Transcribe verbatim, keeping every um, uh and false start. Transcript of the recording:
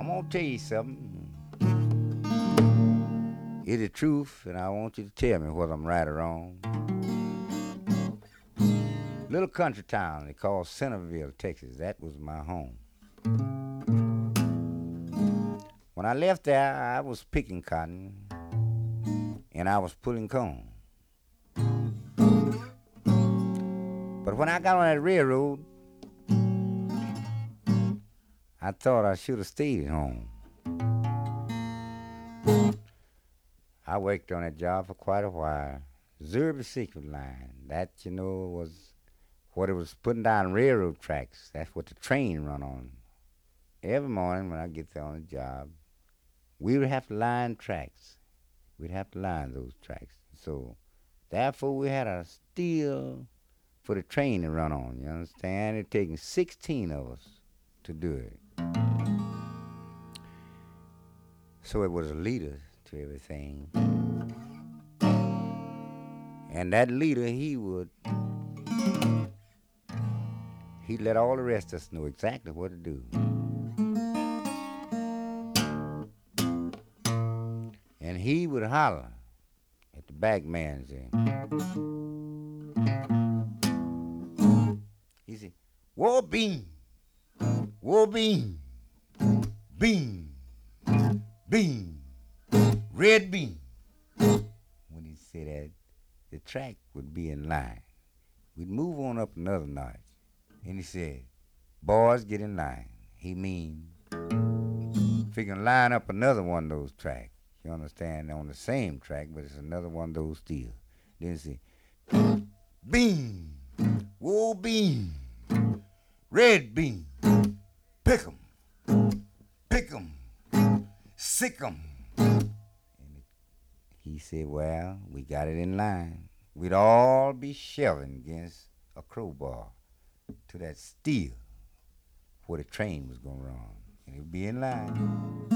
I'm gonna tell you something. It's the truth, and I want you to tell me whether I'm right or wrong. Little country town they called Centerville, Texas. That was my home. When I left there, I was picking cotton and I was pulling corn. But when I got on that railroad, I thought I should have stayed at home. I worked on that job for quite a while. Missouri Secret Line. That, you know, was what it was putting down railroad tracks. That's what the train run on. Every morning when I get there on the job, we would have to line tracks. We'd have to line those tracks. So, therefore, we had a steel for the train to run on, you understand? It taking sixteen of us to do it. So it was a leader to everything. And that leader, he would, he'd let all the rest of us know exactly what to do. And he would holler at the back man and say, he said, "Whoa, bean, whoa, bean, bean, bean, red bean." When he said that, the track would be in line. We'd move on up another notch. And he said, "Boys, get in line." He mean, if he can line up another one of those tracks, you understand, on the same track, but it's another one of those steel. Then he said, "Bean, whoa, bean, red bean, pick 'em, pick 'em, sick 'em." And he said, "Well, we got it in line. We'd all be shoving against a crowbar to that steel where the train was going to run. And it would be in line."